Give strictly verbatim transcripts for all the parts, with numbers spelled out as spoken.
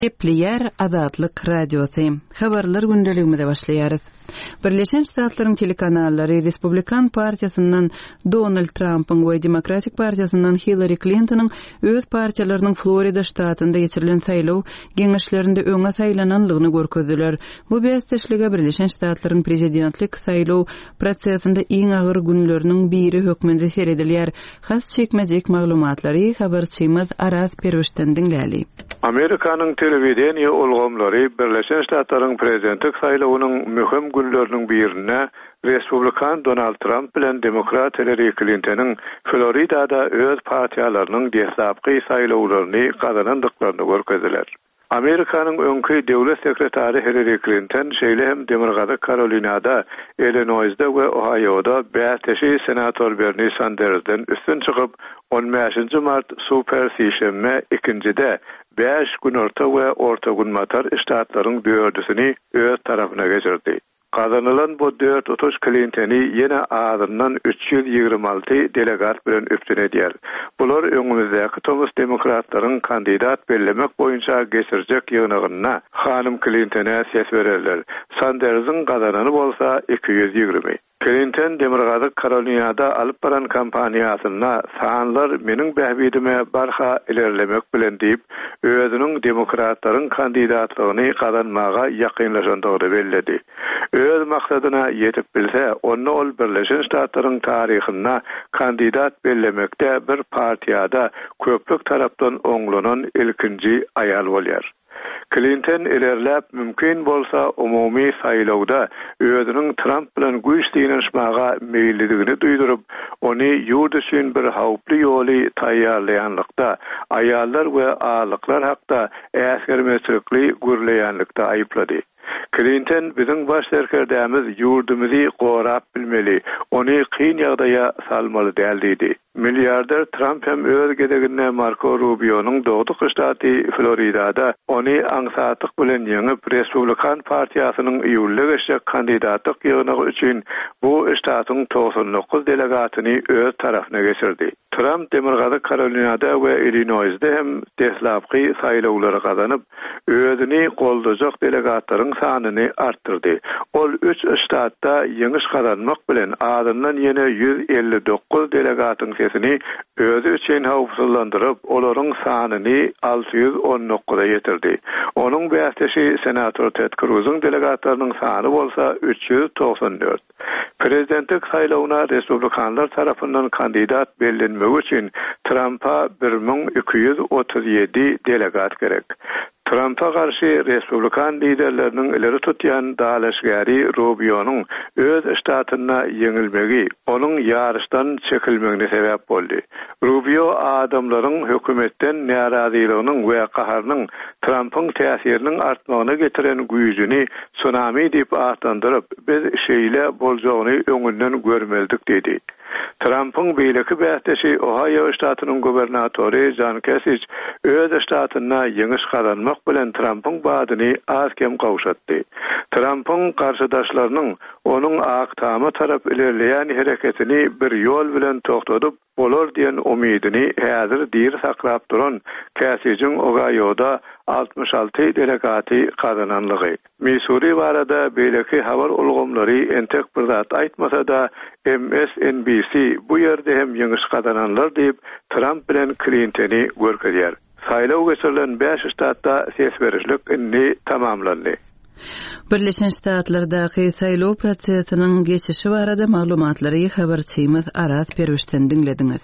Gepleyer Azatlyk Radiosu. Habarlar gündeligimizde başlaýarys. Birleşen Ştatlaryň telekanallary Respublikan partiýasynyň Donald Trump'yň we Demokratik partiýasynyň Hillary Clinton'yň öz partiýalarynyň Florida ştatynda geçirilen saýlaw geňeşlerinde öňe saýlananlygyny görkezdiler. Bu beýleşlige Birleşen Ştatlaryň prezidentlik saýlaw prosesinde iň agyr günleriniň biri hökmünde seredilýär. Has çekmejek maglumatlary habarçymyz Aras Perwişden dinläli. Amerikanyň telewizioniýa ulgamlary Birleşen Ştatlaryň prezidentlik saýlawynyň möhüm günleriniň birine Respublikan Donald Trump bilen Demokrat Hillary Clinton'yň Floridada öz partiýalarynyň desapky saýlawlaryny kazanandyklaryny görkezdiler. Amerikanyň öňkü döwlet sekretary Hillary Clinton şeýle hem Demirgazy Carolinada, Illinois'da we Ohio'da beýteşi senator Bernie Sanders'den üstün çykyp on beşinji mart super seçime ikincide beş gün orta we orta gün matar ştatlaryň dördüsini öz tarapyna geçirdi. Kazanılan bu dört otuz Clinton'i yine ağzından üç yüz yirmi altı delegat bilen öptünediler. Bular öňümüzdäki Thomas demokratlaryň kandidat bellemek boýunça geçirjek ýygynyna Hanım Clinton'a ses bererler. Sanders'ın kazananı bolsa iki yüz yirmi. Clinton Demirgazy Carolinada alyp baran kampaniýasyna sanlar meniň bähbidime barha ilerlemek bilen diýip özüniň demokratlaryň kandidatlygyny kazanmaga ýakynlaşandygyny belledi. Öz maksadyna ýetip bilse, onu ol Birleşen Ştatlaryň taryhyna kandidat bellemekde bir partiýada köplük tarapdan oňlanan ilkinji aýal bolýar. Clinton ilerläp mümkin bolsa umumy saýlawda özüniň Trump bilen güýçlenişmäge meýilligini duýdurup, ony ýurt üçin bir hawply ýoly taýýarlaýanlykda, aýallar we alyklar hakda äsgermezlikli gürleýänlikde aýyplady. Clinton biziň baş serkerdämiz ýurdumuzy gorap bilmeli, ony kyn ýagdaýa salmaly däl diýdi. Milliarder Trump hem öz gedegine Marco Rubio'nun doğduk ştaty Florida'da ony aňsatlyk bilen ýeňip Respublikan partiýasynyň ýylly geçek kandidatlyk ýygyny üçin bu ştatyň doksan dokuz delegatyny öz tarapyna geçirdi. Trump Demirgazy Carolinada we Illinois'da hem deslapky saýlawlary kazanyp özüni goldajak delegatlaryň sanyny artdyrdy. Ol üç ştatda ýeňiş kazanmak bilen adından ýene yüz elli dokuz delegatyň sesini özü üçin hawpsuzlandyryp, olaryň sanyny altı yüz on dokuza ýetirdi. Onuň beýteşi senator Ted Cruz'un delegatlarynyň sany bolsa üç yüz doksan dört. Prezidentlik saýlawyna Respublikanlar tarapyndan kandidat bellenmegi üçin Trump'a bir min iki yüz otuz ýedi delegat gerek. Trump'a karşı Respublikan liderlerinin ileri tutyan dalaşgari Rubio'nun öz ştatyna yeňilmegi, onun yarışdan çekilmegine sebäp boldy. Rubio adamlaryň hökümetden närazylygynyň we gaharynyň Trump'yň täsiriniň artmagyna getiren güýjüni tsunami diýip atlandyryp, biz şeýle boljagyny öňünden görmeldik dedi. Trump'yň beýleki beýteşi Ohio ştatynyň gubernatory John Kasich öz ştatyna ýeňiş kazanmak bilen Trump'yň badyny azkem gawşatdy. Trump'yň garşydaşlarynyň onuň aktamy tarap ilerleýän hereketini bir ýol bilen toktadyp bolar diýen umydyny häzir diýir saklap duran Kasich'in Ohio'da altmış altı delegaty kazananlygy. Missouri barada beýleki habar ulgamlary entek bir zat aýtmasa da M S N B C bu ýerde hem ýeňiş kazananlar diýip Trump bilen Clinton'y görkezýär. Saýlaw geçirilen beş ştatda ses berişlik inni tamamlandy. Birleşen Ştatlardaky saýlaw prosesiniň geçişi barada maglumatlary habarçymyz Aras Perwişden dinlediňiz.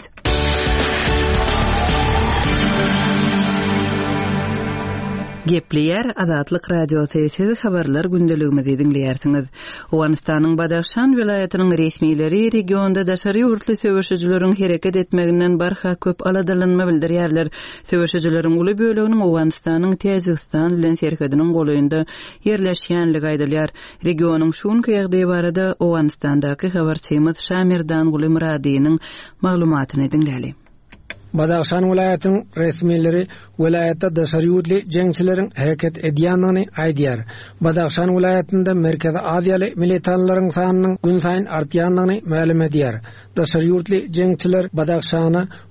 Gepleyer Azatlyk Radiosu siz habarlar gündeligimizi dinleýärsiňiz. Owganystanyň Badakhşan vilayatynyň resmiýleri regionda daşary ýurtly söwüşçüleriň hereket etmeginden barha köp aladalanma bildirýärler. Söwüşçüleriň uly böleginiň Owganystanyň Täjikistan bilen serhediniň goýunda ýerleşýänligi aýdylýar. Regionyň şuňky ýagdaýy barada Owganystandaky habarçymyz Şamirdan Gulymradynyň maglumatyny dinläli. Badakhşan vilayatynyň resmiýetleri vilayatda daşaryýurtly jeňçileriň hereket edýändigini aýdýar. Badakhşan vilayatynda Merkezi Aziýaly militanlaryň sanynyň gün saýyn artýandygyny ma'lum edýär. Daşaryýurtly jeňçiler Badakhşany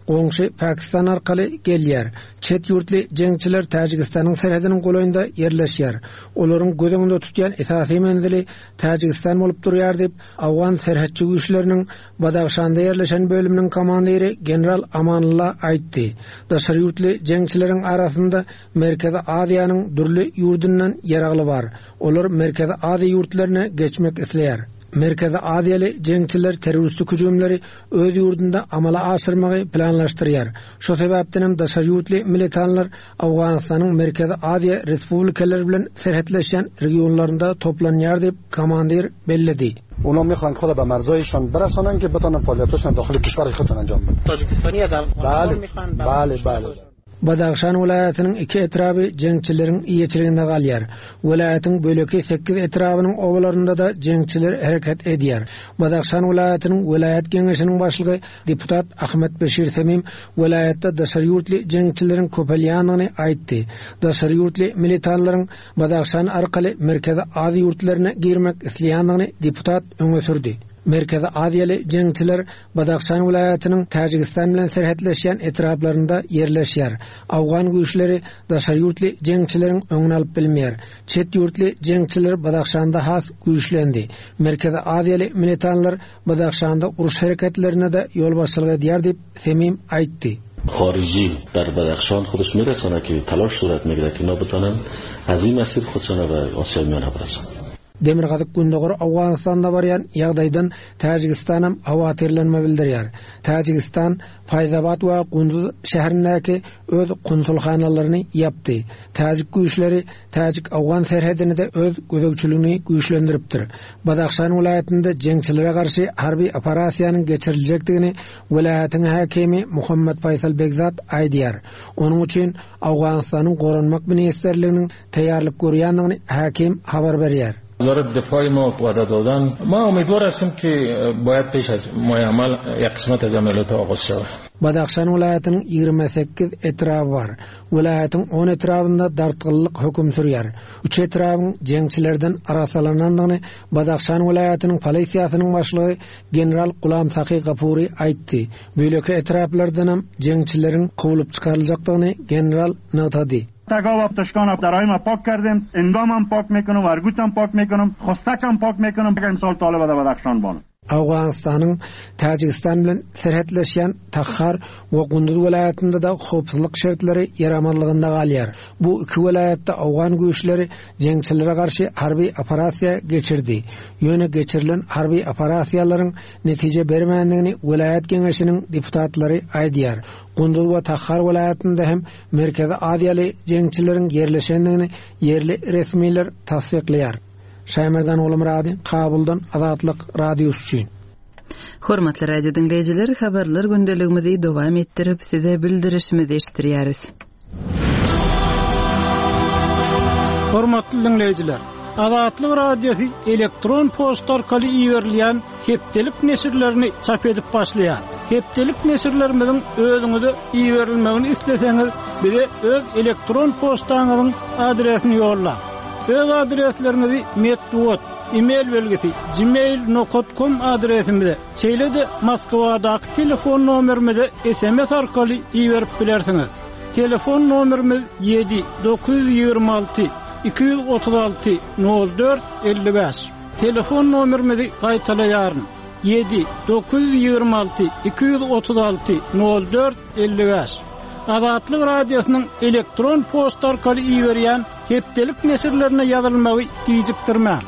Oňşy Pakistan arkaly gelýär. Çet ýurtly jeňçiler Täjikistanyň serhediniň golaýynda ýerleşýär. Olaryň gödüňinde tutýan esasy menzili Täjikistan bolup durýar diýip Awgan serhetçi güýçleriniň Badaxşanda ýerleşen bölüminiň komandiri general Amanullah aýtdy. Daşary ýurtly jeňçileriň arasynda Merkezi Aziýanyň dürli ýurdundan ýeragly bar. Olar Merkezi Aziýa ýurtlaryna geçmek isleýär. Merkezi Aziýaly jeňçiler terroristlik hüjümleri öz ýurdunda amala aşyrmagy planlaşdyrýar. Şo sebäpden daşary ýurtly militanlar Awganistanyň Merkezi Aziýa respublikalary bilen serhetleşen regionlarynda toplanýar diýip komandir bellidi. اونا میخوان خود به مرزایشان برسانن که بتونن فعالیتاشون داخل کشور خودشون انجام بدن. تاجیکستانی از افغانستان میخوان. بله بله. Badaxşan welaýatynyň iki etraby jeňçileriň iýeçiliginde galýar. Welaýatyň böleki sekiz etrabynyň owalarynda da jeňçiler hereket edýär. Badaxşan welaýatynyň welaýat geňeşiniň başlygy deputat Ahmet Beşir Semim welaýatda daşary ýurtly jeňçileriň köpelýanyny aýtdy. Daşary ýurtly militanlaryň Badaxşan arkaly Merkezi Aziýa ýurtlaryna girmek isleýändigini deputat öňe sürdi. Merkezi Aziýaly jeňçiler Badaxşan welaýatynyň Täjikistan bilen serhetleşen etraplarynda ýerleşýär. Awgan güýçleri daşary ýurtly jeňçileriň öňüne alyp bilmeýär. Çet ýurtly jeňçiler Badaxşanda has güýçlendi. Merkezi Aziýaly militanlar Badaxşanda uruş hereketlerine de ýol başçylyk edýär diýip Semim aýtdy. خارجی در بدخشان خودش میرسانه که تلاش صورت میگیره که اینا بتونن از این مسیر خودشون به آسیا میانه برسن. Demirgazyk gündogor Awganistanda barýan ýagdaýdan Täjikistanam awatirlenme bildirýär. Täjikistan Faýzabad we Gunduz şäherindäki öz konsulhanalaryny ýapdy. Täjik güýçleri Täjik Awgan serhedini de öz gödөгçiligini güýçlendiripdir. Badaxşan welaýatynda jeňçilere garşy harby operasiýanyň geçiriljekdigini welaýatyň häkimi Muhammed Faysal Begzat aýdýar. Onuň üçin Awganistanyň goranmak ministrliginiň taýýarlyk görýändigini häkim habar berýär. وزارت دفاع ما وعده دادن ما امیدوار هستیم که باید پیش از ماه عمل یک قسمت از عملیات آغاز شود. Badaxşan welaýatynyň ýigirme sekiz etraby bar. Welaýatyň on etrabynda dartgyllyk hökm sürýär. Üç etrabyň jeňçilerden arasalanandygyny Badaxşan welaýatynyň polisiýasynyň başlygy general Gulam Saqi Gapuri aýtdy. Böleki etraplardan hem jeňçileriň gowylyp çykaryljakdygyny general notady. تگاو آبتشکان آب درایم پاک کردیم، انگامم پاک میکنم، ورگوتم پاک میکنم، خستکم پاک میکنم که امسال طالب ده بدخشان بانم. Awganistanyň Täjikistan bilen serhetleşen Takhar we Gunduz welaýatynda da howpsuzlyk şertleri ýaramanlygynda galýar. Bu iki welaýatda Awgan güýçleri jeňçilere garşy harby operasiýa geçirdi. Ýöne geçirilen harby operasiýalaryň netije bermändigini welaýat geňeşiniň deputatlary aýdýar. Gunduz we Takhar welaýatynda hem Merkezi Aziýaly jeňçileriň ýerleşendigini ýerli resmiler tasdikleýär. Şämerdan oğlum radi, Kabuldan Azatlyk radiosu üçin. Hormatly radio dinleyijiler, habarlar gündeligimizi dowam etdirip size bildirişimizi eşitdirýäris. Hormatly dinleyijiler, Azatlyk radiosu elektron posta arkaly iýerilýän hepdelik nesirlerini çap edip başlaýar. Hepdelik nesirlerimizin özüňize iýerilmegini isleseňiz, bize öz elektron postaňyzyň adresini ýolla. Öz adreslerinizi metduat, e-mail belgisi gmail nokta com adresimizde, çeýlede Moskwadaky telefon nomerimize S M S arkaly iýerip bilersiňiz. Telefon nomerimiz yedi dokuz yüz ýygrima alty iki yüz otuz alty nol dört elli beş. Telefon nomerimizi gaýtalaýaryn. yedi dokuz yüz ýygrima alty iki yüz otuz alty nol dört elli beş. Azatlyk radiosynyň elektron posta arkaly iýerýän hepdelik nesirlerine ýazylmagy gijikdirmä.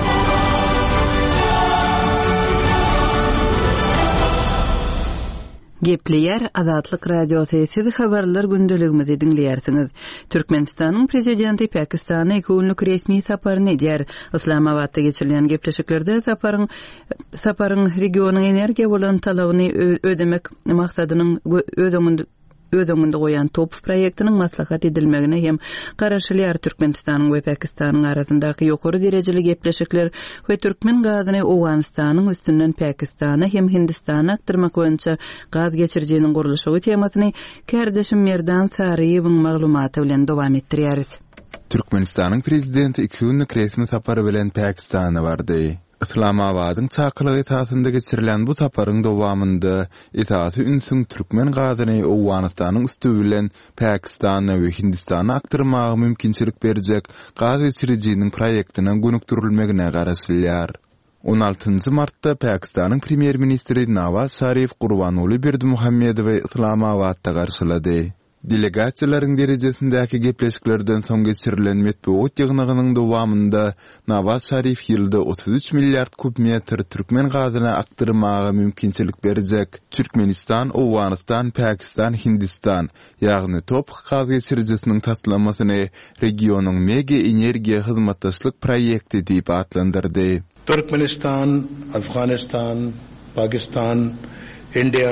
Gepleýär Azatlyk radiosu siz habarlar gündeligimizi dinleýärsiňiz. Türkmenistanyň prezidenti Pakistana iki günlük resmi saparyny edýär. Islamabadda geçirilen gepleşiklerde saparyň saparyň regionyň energiýa bolan talabyny ödemek maksadynyň ödüňünde ödüňünde goýan top proýektiniň maslahat edilmegine hem garaşylýar. Türkmenistanyň we Pakistanyň arasyndaky ýokary derejeli gepleşikler we türkmen gazyny Awganistanyň üstünden Pakistana hem Hindistana aktarmak boýunça gaz geçirjeginiň gurulşy temasyny kärdeşim Merdan Saryýewiň maglumaty bilen dowam etdirýäris. Türkmenistanyň prezidenti iki günlük resmi sapary bilen Pakistana bardy. Islamabadyň çakylygy esasynda geçirilen bu saparyň dowamında esasy ünsüň türkmen gazyny Owganystanyň üstü bilen Pakistana we Hindistana aktyrmagy mümkinçilik berjek gaz geçirjiniň proýektine gönükdirilmegine garaşylýar. on altynjy martda Pakistanyň premier ministri Nawaz Sharif Gurbanoğlu Berdimuhammedowy Islamabadda garşylady. Delegasiýalaryň derejesindäki gepleşiklerden soň geçirilen metbuat ýygnagynyň dowamında Nawaz Sharif ýylda otuz üç milliard kub metr türkmen gazyna aktyrmagy mümkinçilik berjek Türkmenistan, Owganystan, Pakistan, Hindistan ýagny topyk gaz geçirjesiniň taslamasyny regionyň mega energiýa hyzmatdaşlyk proýekti diýip adlandyrdy. Turkmenistan, Afghanistan, Pakistan, India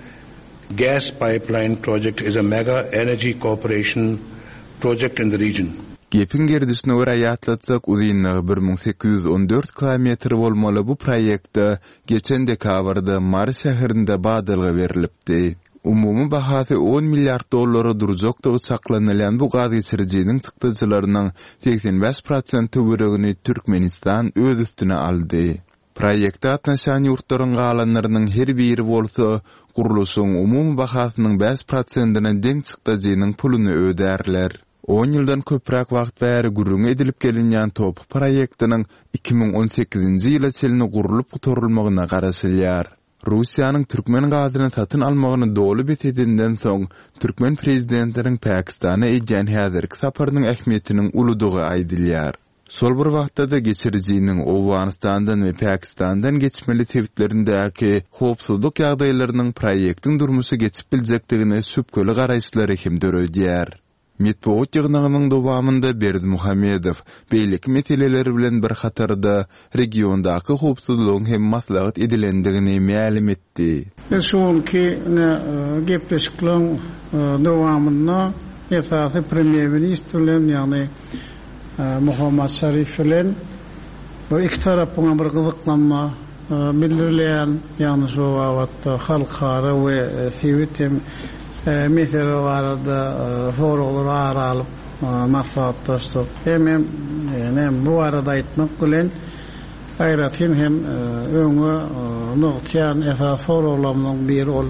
gas pipeline project is a mega energy cooperation project in the region. Gepin gerdisine göre ýatlatsak uzynlygy bir ming sekiz ýüz on dört kilometr bolmaly bu proýektde geçen dekabrda Mars şäherinde badalga berilipdi. Umumy bahasy on milliard dollary durjak da uçaklanylan bu gaz geçirjiniň çykdyjylarynyň seksen beş prosenti böregini Türkmenistan öz üstüne aldy. Proýekde atnaşan ýurtlaryň galanlarynyň her biri bolsa guruluşyň umumy bahasynyň beş prosentine deň çykdyjynyň puluny öderler. on ýyldan köpräk wagt bäri gurrun edilip gelinýän top proýektiniň iki ming on sekizinji ýyla çelini gurulup gutorulmagyna garaşylýar. Russiýanyň türkmen gazyny satyn almagyny dowly betedinden soň türkmen prezidentleriň Pakistana edýän häzirki saparynyň ähmiýetiniň uludygy aýdylýar. Sol bir wagtda da geçirjiniň Owganystandan we Pakistandan geçmeli tebitlerindäki howpsuzlyk ýagdaýlarynyň proýektiň durmuşy geçip biljekdigine süpkeli garaýşlary hem döredýär. Metbuat ýygnagynyň dowamında Berdimuhammedow beýlik meseleleri bilen bir hatarda regiondaky howpsuzlygyň hem maslahat edilendigini ma'lum etdi. Şonki gepleşikliň dowamında esasy premier ministr bilen ýagny Muhammad Sharif bilen bu iki tarapyň bir gyzyklanma bildirilýän ýagny şu wagtda halkara we sewitem meselelerinde forumlar aralyp maslahatlaşdyk. Hem hem bu arada aýtmak bilen aýratyn hem öňe noktaýan esas forumlaryň biri ol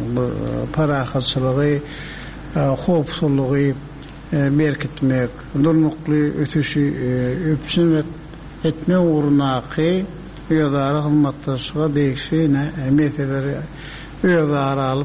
parahatçylygy, howpsuzlygy merketmek, durmukly ötüşi öpsün etme uğrunaky ýa-da hyzmatdaşlyga degişine meseleleri ýa-da alyp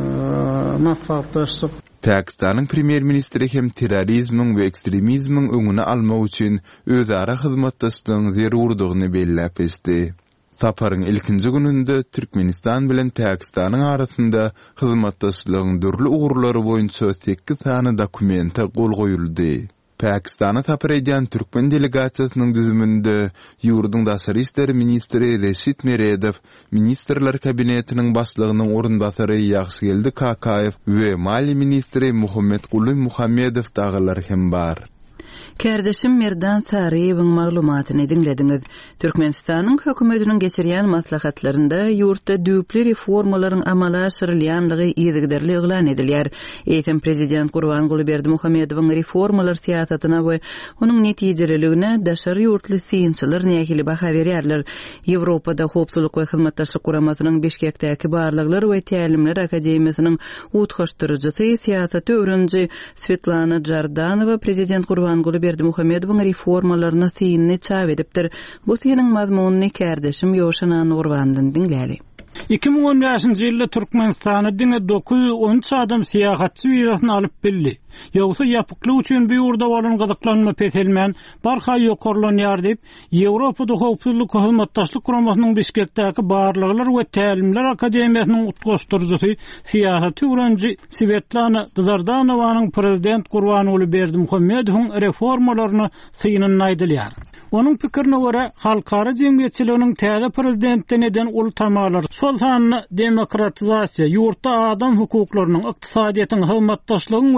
maslahatlaşdyk. Pakistanyň premier ministri hem terrorizmiň we ekstremizmiň öňüne almak üçin özara hyzmatdaşlygyň zerurdygyny belläp berdi. Saparyň ilkinji gününde Türkmenistan bilen Pakistanyň arasynda hyzmatdaşlygyň dürli ugurlary boýunça sekiz sany dokumenta gol goýuldy. Pakistana sapar edýän türkmen delegasiýasynyň düzüminde ýurduň daşary işleri ministri Reşit Meredow, ministrler kabinetiniň başlygynyň orunbasary Ýagşygeldi Kakayew we mali ministri Muhammed Guly Muhammedow dagalar hem bar. Kardeşim Merdan Sariyewiň maglumatyny dinlediňiz. Türkmenistanyň hökümetiniň geçirýän maslahatlarynda ýurtda düýpli reformalaryň amala aşyrylýanlygy ýygyderli eglan edilýär. Eýtem prezident Gurbanoğlu Berdimuhammedowyň reformalar siýasatyna we onuň netijelerine daşary ýurtly synçylar nähili baha berýärler. Ýewropada howpsuzlyk we hyzmatdaşlyk guramasynyň Beşkekdäki barlyklar we tälimler akademiýasynyň utgaşdyrjysy siýasaty öwrenji Svetlana Jardanowa prezident Gurbanoğlu Berdimuhammedowyň reformalaryna syny çap edipdir. Bu synyň mazmunyny kardeşim Ýoşanan Gurbandan dinläli. iki ming on beşinji ýylda Türkmenistana diňe dokuz ýüz on üç adam syýahatçy wizasyny alyp bildi. Ýogsa ýapyklyk üçin bu ýurda bolan gyzyklanma peselmän barha ýokarlanýar diýip Ýewropada howpsuzlyk we hyzmatdaşlyk guramasynyň Beşkekdäki barlyklar we tälimler akademiýasynyň utgaşdyrjysy syýasat öwrenji Svetlana Jardanowyň prezident Gurbanoğlu Berdimuhammedowyň reformalaryny synyny aýdylýar. Onun pikirine göre halkara cemiyetçiliğinin täze prezidentden eden ultamalar sol sanly demokratizasiya, ýurtda adam hukuklarynyň, ykdysadyýatyň, hyzmatdaşlygyň we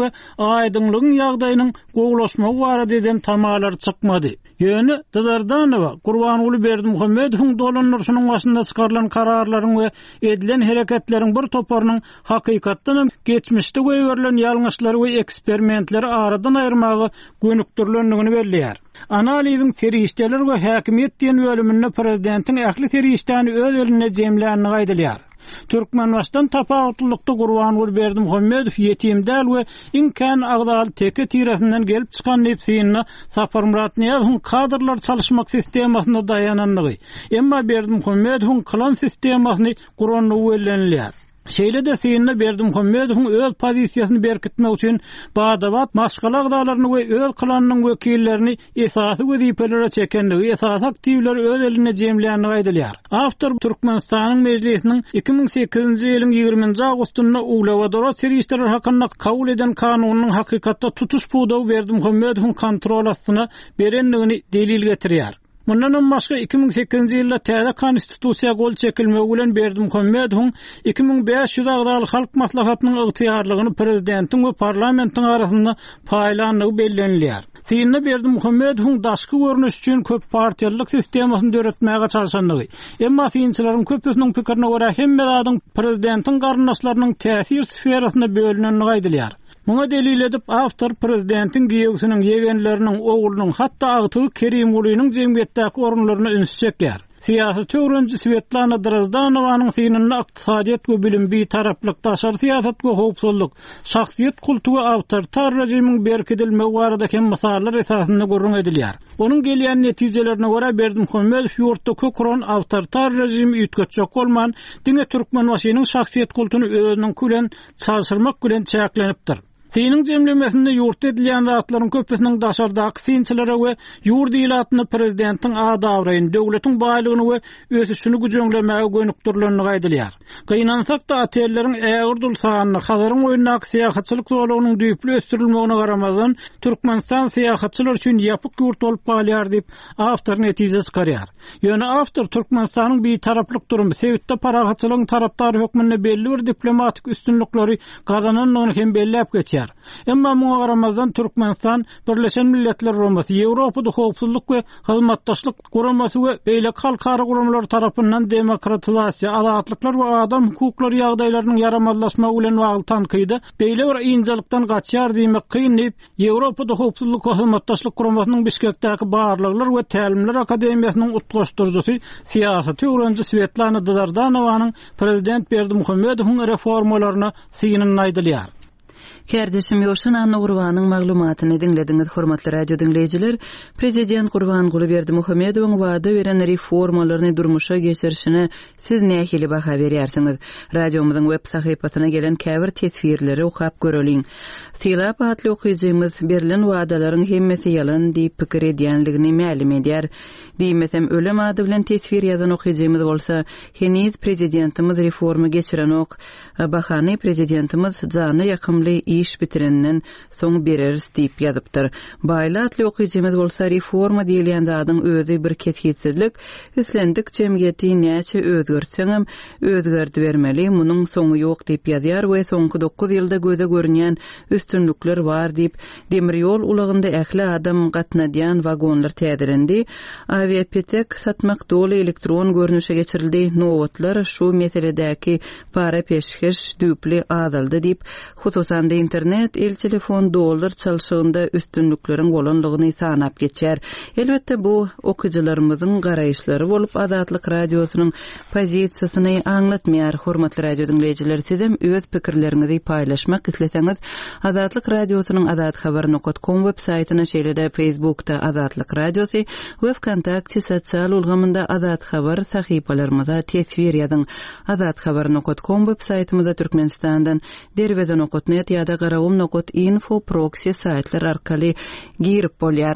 aýdyňlygyň ýagdaýynyň gowlaşmagy barada eden tamalar çykmady. Ýöne Dazardanowa Gurbanuly Berdimuhammedowyň dolanlarynyň başynda çykarylan kararlaryň we edilen hereketleriň bir toparynyň hakykatdan geçmişde göýberilen ýalňyşlary we eksperimentleri aradan aýyrmagy gönükdirlendigini belliýär. Analiziň terişdeler we häkimiýet diýen bölüminde prezidentiň ähli terişdäni öz eline jemlänini gaýdylýar. Türkmenbaşdan tapawutlukda Gurbanuly Berdimuhammedow ýetimdäl we imkan agdal teke tirasinden gelip çykan nepsini Safar Murat Niýazowyň kadrlar çalışmak sistemasyna daýananlygy, emma Berdimuhammedowyň klan sistemasyny guranyny wellenilýär. Şeýle de seýinle Berdimuhammedowyň öz pozisiýasyny berkitmek üçin badabat maşgala agdalaryny we öz klanynyň wekillerini esasy wezifelere çekendigi, esas aktivler öz eline jemlänini gaýdylýar. Awtor Türkmenistanyň mejlisiniň iki ming sekizinji ýylyň ýigrimenti agustynda Ulawadara teristler hakynda kabul eden kanunynyň hakykatda tutuş budaw Berdimuhammedowyň kontrol astyna berenligini delil getirýär. Mundan başga iki ming sekizinji ýylda täze konstitusiýa gol çekilmegi bilen Berdimuhammedowyň iki ming beş ýüz agdaly halk maslahatynyň ygtyýarlygyny prezidentiň we parlamentiň arasynda paýlanlygy bellenilýär. Seýinle Berdimuhammedowyň daşky görnüş üçin köp partiýalyk sistemasyny döretmäge çalışanlygy, emma fiýinçileriň köpüsiniň pikirine görä hemme zadyň prezidentiň garnaşlarynyň täsir sferasyna bölünenini gaýdylýar. Muňa delil edip awtor prezidentiň giýegsiniň ýegenleriniň oglunyň hatda agtygy Kerim Ulynyň jemgyýetdäki orunlaryna üns çekýär. Siyasi töwrençi Svetlana Drazdanowanyň synynda ykdysadyýet we bilim bir taraplyk daşary siýasat we howpsuzlyk, şahsiýet kultury awtoritar rejimiň berkidilmegi barada hem misallar esasynda görüň edilýär. Onuň gelýän netijelerine görä Berdimuhammedow ýurtda kökren awtoritar rejimi ýetgetjek bolman diňe Türkmenbaşynyň şahsiýet kulturyny özüniň kulen çalşyrmak bilen çäklenipdir. Seýiniň jemlemesinde ýurt edilýän zatlaryň köpüsiniň daşardaky synçylary we ýurt ýylatyny prezidentiň adabraýyn, döwletiň baýlygyny we ösüşini güjüňlemäge gönükdirlenini gaýdylýar. Gynansak da atelleriň ägir dulsanyny, hazaryň oýundaky syýasatçylyk zowlagynyň düýpli ösdürilmegine garamazdan Türkmenistan syýasatçylar üçin ýapyk ýurt bolup galýar diýip awtor netije çykarýar. Ýöne awtor Türkmenistanyň bir taraplyk durumy, sebitde paragatçylygyň tarapdary hökmünde belli bir diplomatik üstünlikleri gazananlygyny hem bellep geçýär. Emma muňa garamazdan Türkmenistan Birleşen Milletler Romasy, Ýewropada howpsuzlyk we hyzmatdaşlyk guramasy we beýle halkara guramlar tarapyndan demokratizasiýa, azatlyklar we adam hukuklary ýagdaýlarynyň yaramazlaşmagy bilen bagly tankydy, beýle bir ýynjylykdan gaçýar diýmek kyn diýip Ýewropada howpsuzlyk we hyzmatdaşlyk guramasynyň Biskekdäki barlyklar we tälimler akademiýasynyň utgaşdyrjysy siýasat öwrençi Svetlana Dazardanowyň prezident Berdimuhammedowyň reformalaryna synyny aýdylýar. Kärdeşim ýoşun Anna Gurbanyň maglumatyny dinlediňiz, hormatly radio dinleýijiler. Prezident Gurbanuly Berdimuhammedowyň wada beren reformalaryny durmuşa geçirişine siz nähili baha berýärsiňiz? Radiomyzyň web sahypasyna gelen käbir tesbirleri okap göreliň. Silap atly okuyjymyz berilen wadalaryň hemmesi ýalan diýip pikir edýänligini ma'lum edýär. Diýmesem ölem ady bilen tesbir ýazan okuyjymyz bolsa, heniz prezidentimiz reforma geçiren ok, bahany prezidentimiz jany ýakymly iş bitirenden soň bereriz diýip ýazypdyr. Baýlatly okuyjymyz bolsa, reforma diýilýän zadyň özi bir kethitsizlik, üslendik jemgyýeti näçe özgertseňem özgerdi bermeli, munyň soňy ýok diýip ýazýar we soňky dokuz ýylda göze görünýän üstünlükler bar diýip demir ýol ulagynda ähli adam gatnadýan wagonlar tädirendi. Aviapetek satmak doly elektron görnüşe geçirildi. Nowatlar şu meseledäki para peşkeş düýpli azaldy diýip hususan da internet, el telefon, dollar çalşygynda üstünlükleriň bolanlygyny sanap geçer. Elbetde bu okuýjylarymyzyň garaýşlary bolup Azatlyk radiosynyň pozisiýasyny aňlatmaýar. Hormatly radio dinleýijiler, sizem öz pikirleriňizi paýlaşmak isleseňiz, Azatlyk radiosynyň azat habar nokta com web saýtyna, şeýle-de Facebookda Azatlyk radiosy we Kontakty sosial ulgamynda Azat habar sahypalarymyza tesbir ýazyň. Azat habar nokta com web saýtymyza Türkmenistandan derweden nokta net ýa-da garawum nokta info proxy saýtlar arkaly girip bolýar.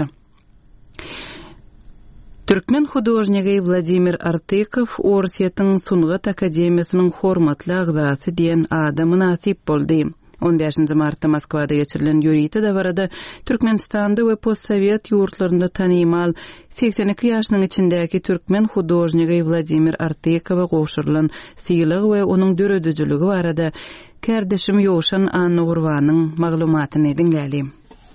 Türkmen hudojnigi Vladimir Artykov Orsiýetiň Sungat Akademiýasynyň hormatly agzasy diýen adamy nasip boldy. on beşinji martda Moskwada geçirilen ýörüýte dabarada Türkmenistanda we postsovet ýurtlarynda tanymal seksen iki ýaşynyň içindäki türkmen hudojnigi Vladimir Artykowa gowşurylan syýylyg we onuň döredijiligi barada Kerdeşim Ýoşan Anna Gurwanyň maglumatyny dinläýälim.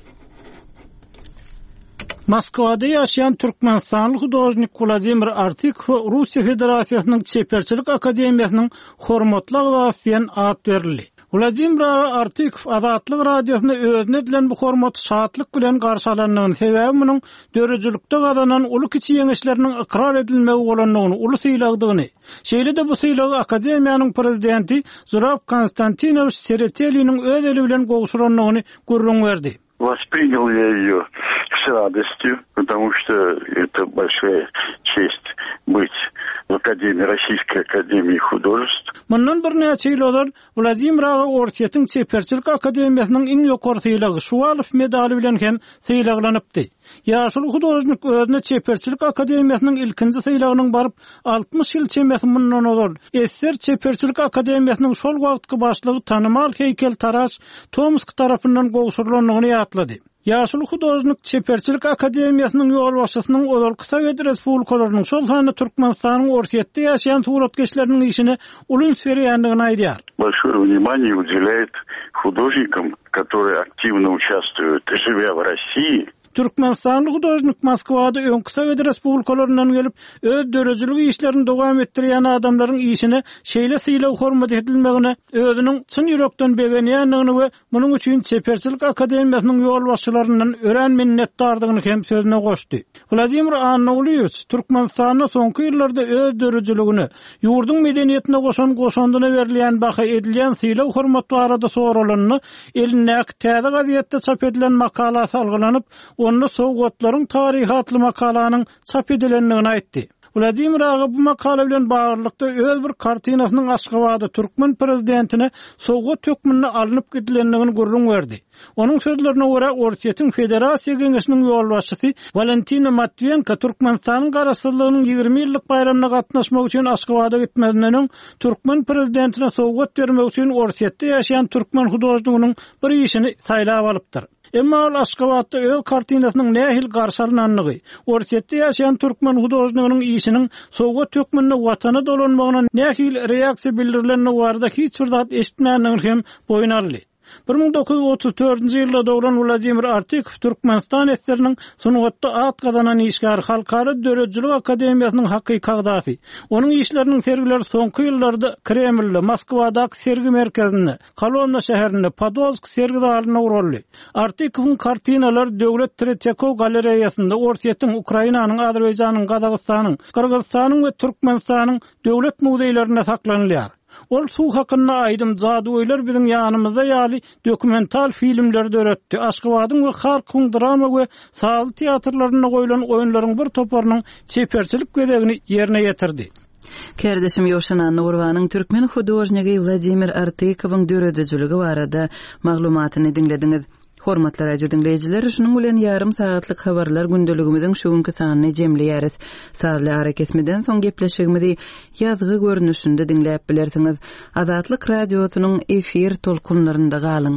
Moskwada ýaşaýan türkmenstanlyk hudojnik Vladimir Artikov Russiýa Federasiýasynyň Çeperçilik Akademiýasynyň hormatly agzasy at berildi. Vladimir Artikov Azatlyk radiosyna özüne edilen bu hormat şatlyk bilen garşalanynyň sebäbi munyň dörejilikde gazanan uly kiçi ýeňişleriniň ikrar edilmegi bolanlygyny, uly syýlagdygyny. Şeýle de bu syýlagy akademiýanyň prezidenti Zurab Konstantinovich Seretelyň öz eli bilen gowşuranlygyny görüň berdi. Воспринял я её с радостью, потому что это большая честь быть в Академии, Российской Академии Художеств. Mundan bir näçe ýyllar Vladimir Ağa Ortiýatyň Çeperçilik Akademiýasynyň iň ýokary syýlagy Şuwalow medali bilen hem syýlaglanypdy. Ýaşul hudojnik özüne Çeperçilik Akademiýasynyň ilkinji syýlagynyň baryp altmış ýyl çemesi mundan ozal. Esser Çeperçilik Akademiýasynyň şol wagtky başlygy tanymal heýkel Taras Tomsk tarapyndan gowşurylanlygyny ýatlady. Ýaşul hudojnik Çeperçilik Akademiýasynyň ýolbaşçysynyň Ozalky Sowet Respublikalarynyň şol sany Türkmenistanyň ortiýetde ýaşaýan suratkeşleriniň işine ulun berýändigini aýdýar. Большое внимание уделяет художникам, которые активно участвуют, живя в России. Türkmenstanlyk hudojnik Moskwada öňkü Sowet Respublikalaryndan gelip öz dörejilik işlerini dowam etdirýän adamlaryň işine şeýle syýlag hormat edilmegine özüniň çyn ýürekden begenýändigini we munyň üçin Çeperçilik Akademiýasynyň ýolbaşçylaryndan ören minnetdardygyny hem sözüne goşdy. Vladimir Annoğluyevich Türkmenistanyň soňky ýyllarda öz dörejiligini, ýurdun medeniýetine goşan goşandyna berilýän baha edilýän syýlag hormat barada soralanyny elindäki täze gazetde çap edilen makala salgylanyp onu Sowgatlaryň taryhy atly makalanyň çap edilendigini aýtdy. Vladimir Ağa bu makala bilen baglykda öz bir kartinasynyň Aşgabatda Türkmen prezidentine Sowgat hökmüne alınıp gidilendigini görüň berdi. Onuň sözlerine görä Ortiýetiň Federasiýa Geňeşiniň ýolbaşçysy Valentina Matviyenko Türkmenistanyň garaşsyzlygynyň ýigirme ýyllyk bayramyna gatnaşmak üçin Aşgabatda gitmedinden Türkmen prezidentine sowgat bermek üçin Ortiýetde ýaşaýan türkmen hudojnygynyň bir işini saýlap alypdyr. Emma Aşgabatda öz kartinasynyň nähil garşalananlygy, Ortiýetde ýaşaýan türkmen hudojnygynyň işiniň Sowgat hökmüne watana dolanmagyna nähil reaksiýa bildirilenigi barada hiç bir zat eşitmändigini hem boyun aldy. bir ming dokuz yüz otuz dördünji ýylda dowran Vladimir Artikov Türkmenistan esseriniň sungatda at gazanan işgär Halkara Dörejilik Akademiýasynyň hakyky kagdasy. Onuň işleriniň sergileri soňky ýyllarda Kremlde, Moskwadaky sergi merkezinde, Kolomna şäherinde, Podolsk sergi zalyna uruldy. Artikowyň kartinalar Döwlet Tretyakov galeriýasynda Ortiýetiň Ukrainanyň, Azerbaýjanyň, Gazagystanyň, Kyrgyzstanyň we Türkmenistanyň döwlet muzeýlerinde saklanýar. Ol su hakkında aýdym jaduýlar biziň ýanymyzda ýaly dokumental filmlerde öretdi. Aşgabatyň we halkyň drama we sahal teatrlaryna goýulan oýunlaryň bir toparynyň çeperçilik gözegini ýerine ýetirdi. Kerdeşim Ýoşan Anna Gurwanyň türkmen hudojnigi Vladimir Artikowyň döredijiligi barada maglumatyny dinlediňiz. Hormatly radio dinleýijiler, şunuň bilen ýarym saatlyk habarlar gündeligimiziň şu günkü sanyny jemleýäris. Sarly hareketmeden soň gepleşigimizi ýazgy görnüşinde dinläp bilersiňiz. Azatlyk radiosynyň efir tolkunlarynda galyň.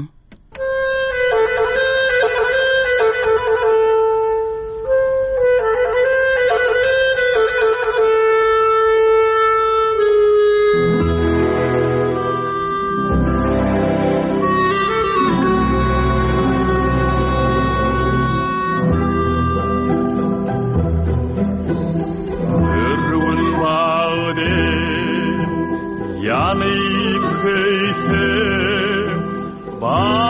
Yanıp kıysın,